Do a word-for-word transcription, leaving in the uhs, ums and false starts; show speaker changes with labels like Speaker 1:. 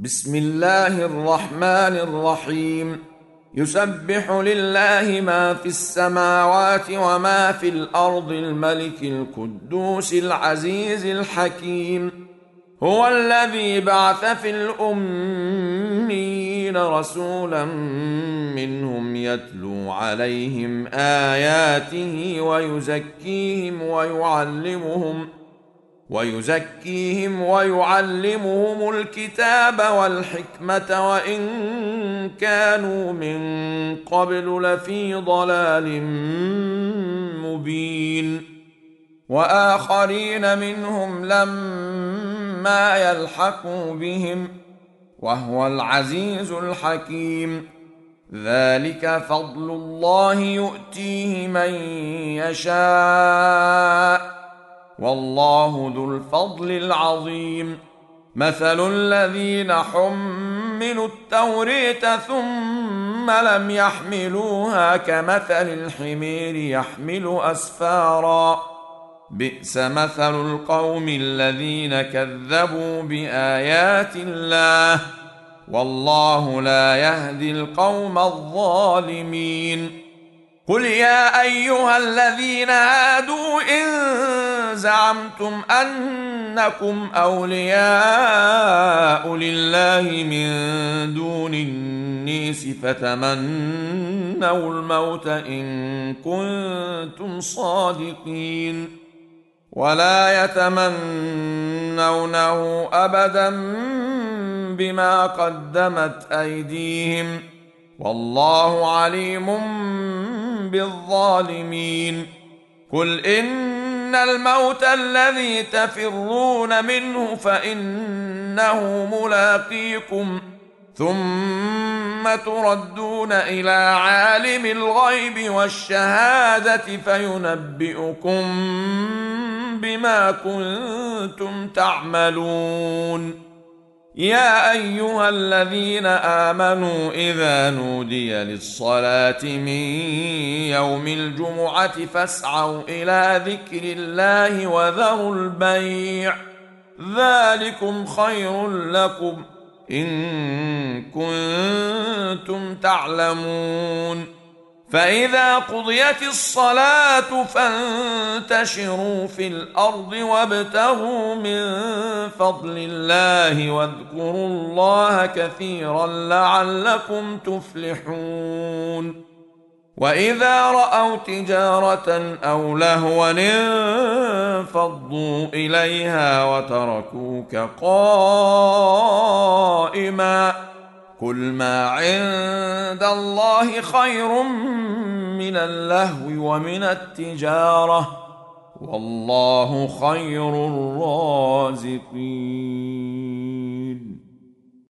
Speaker 1: بسم الله الرحمن الرحيم. يسبح لله ما في السماوات وما في الأرض الملك القدوس العزيز الحكيم. هو الذي بعث في الأميين رسولا منهم يتلو عليهم آياته ويزكيهم ويعلمهم ويزكيهم ويعلمهم الكتاب والحكمة وإن كانوا من قبل لفي ضلال مبين. وآخرين منهم لما يلحقوا بهم وهو العزيز الحكيم. ذلك فضل الله يؤتيه من يشاء والله ذو الفضل العظيم. مثل الذين حملوا التوراة ثم لم يحملوها كمثل الحمير يحمل أسفارا بئس مثل القوم الذين كذبوا بآيات الله والله لا يهدي القوم الظالمين. قل يا أيها الذين هادوا إن زعمتم أنكم أولياء لله من دون الناس فتمنوا الموت إن كنتم صادقين ولا يتمنونه أبدا بما قدمت أيديهم والله عليم بالظالمين. قل إن الموت الذي تفرون منه فإنه ملاقيكم ثم تردون إلى عالم الغيب والشهادة فينبئكم بما كنتم تعملون. يا أيها الذين آمنوا إذا نودي للصلاة من يوم الجمعة فاسعوا إلى ذكر الله وذروا البيع ذلكم خير لكم إن كنتم تعلمون. فإذا قضيت الصلاة فانتشروا في الأرض وابتغوا من فضل الله واذكروا الله كثيرا لعلكم تفلحون. وإذا رأوا تجارة أو لهوا انفضوا إليها وتركوك قائما قل ما عند الله خير من اللهو ومن التجارة والله خير الرازقين.